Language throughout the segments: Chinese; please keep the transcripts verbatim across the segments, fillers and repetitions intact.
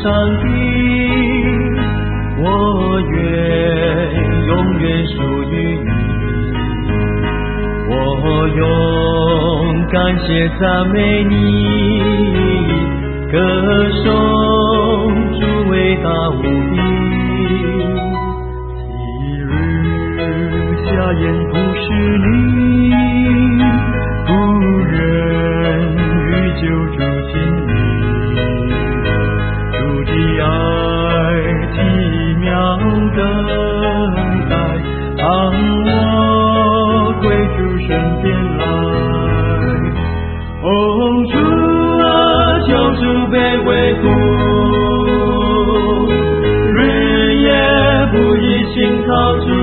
上帝，我愿永远属于你。我用感谢赞美你，歌颂主伟大无比。昔日下眼不是你，不忍与救主亲密，主的爱奇妙等待，让我归主身边来。哦，主啊，求主被维护，日夜不移心靠主。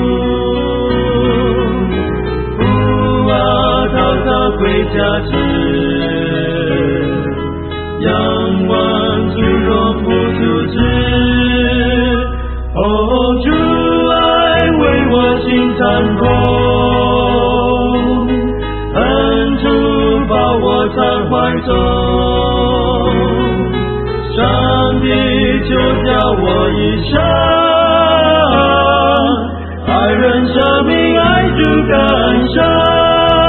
父啊，祷告归家之，仰望主若不阻止。哦，主爱为我心惨痛，恩主把我藏怀中，上帝就叫我一生，爱人生命爱主更深。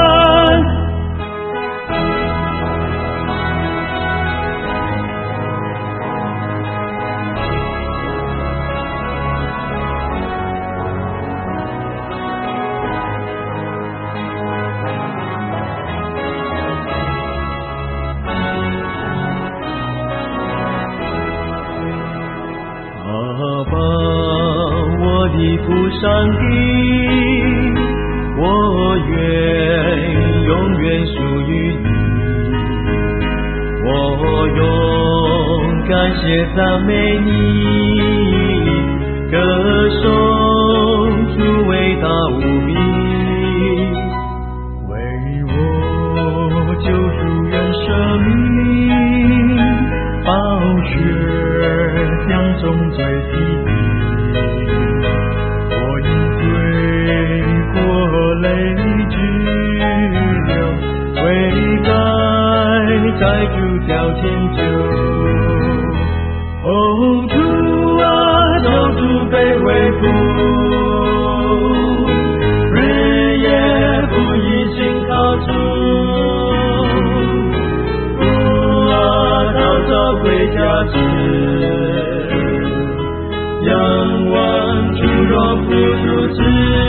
阿爸，我的父上帝，我愿永远属于你。我用感谢赞美你，歌颂主伟大无比。为我救赎人生命，宝血将重罪洗涤，我因罪过泪之流，悔改在主脚前就。哦，主啊，求主被维护，日夜不移心靠主。父啊，祷告归家之，仰望主若不阻止。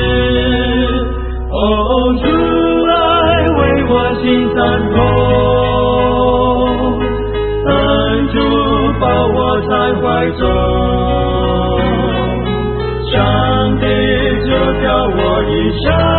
哦，主爱为我心惨痛，恩主把我在怀中，上帝就叫我一生，